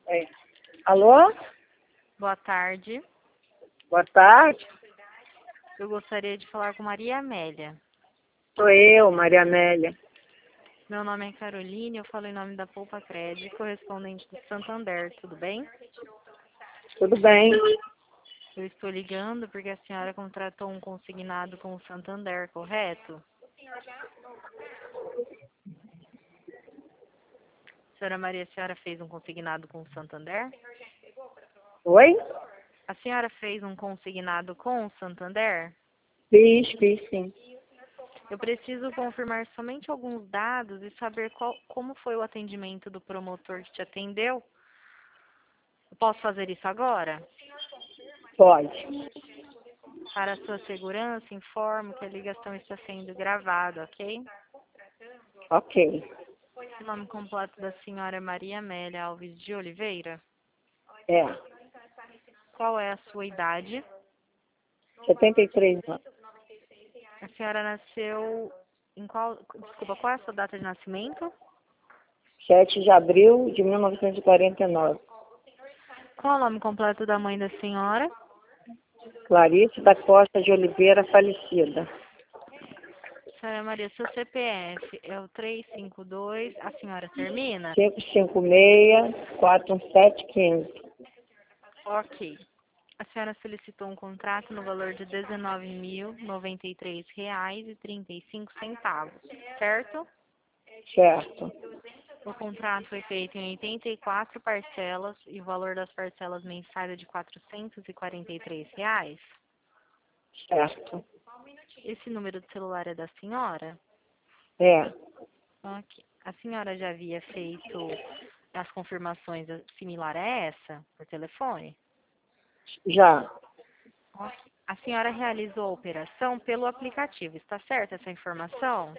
É. Alô? Boa tarde. Boa tarde. Eu gostaria de falar com Maria Amélia. Sou eu, Maria Amélia. Meu nome é Caroline, eu falo em nome da Poupa Crédito, correspondente do Santander, tudo bem? Tudo bem? Eu estou ligando porque a senhora contratou um consignado com o Santander, correto? Senhora Maria, a senhora fez um consignado com o Santander? Oi? A senhora fez um consignado com o Santander? Fiz sim. Eu preciso confirmar somente alguns dados e saber como foi o atendimento do promotor que te atendeu. Eu posso fazer isso agora? Pode. Para a sua segurança, informo que a ligação está sendo gravada, ok? Ok. O nome completo da senhora é Maria Amélia Alves de Oliveira. É. Qual é a sua idade? 73 anos. A senhora nasceu em qual... Desculpa, qual é a sua data de nascimento? 7 de abril de 1949. Qual é o nome completo da mãe da senhora? Clarice da Costa de Oliveira, falecida. Senhora Maria, seu CPF é o 352, a senhora termina? 556-41715. Ok. A senhora solicitou um contrato no valor de R$ 19.093,35, certo? Certo. O contrato foi feito em 84 parcelas e o valor das parcelas mensais é de R$ 443. Certo. Esse número de celular é da senhora? É. Ok. A senhora já havia feito as confirmações similar a essa, por telefone? Já. Ok. A senhora realizou a operação pelo aplicativo, está certa essa informação?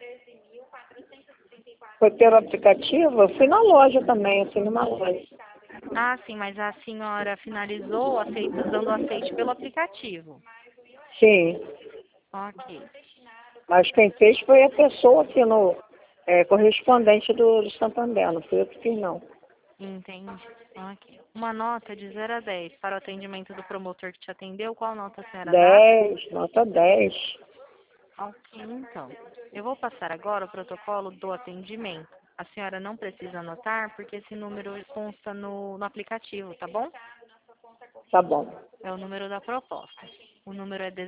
Foi pelo aplicativo? Eu fui na loja também, eu fui numa loja. Ah, sim, mas a senhora finalizou usando o aceite pelo aplicativo. Sim. Ok. Mas quem fez foi a pessoa aqui no correspondente do Santander, não fui eu que fiz, não. Entendi. Ok. Uma nota de 0 a 10 para o atendimento do promotor que te atendeu. Qual nota a senhora dá? 10, nota 10. Ok, então. Eu vou passar agora o protocolo do atendimento. A senhora não precisa anotar porque esse número consta no aplicativo, tá bom? Tá bom. É o número da proposta. O número é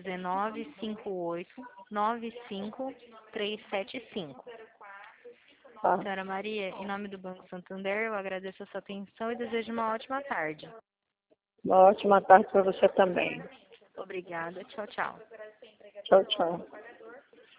1958-95375. Tá. Senhora Maria, em nome do Banco Santander, eu agradeço a sua atenção e desejo uma ótima tarde. Uma ótima tarde para você também. Obrigada. Tchau, tchau. Tchau, tchau.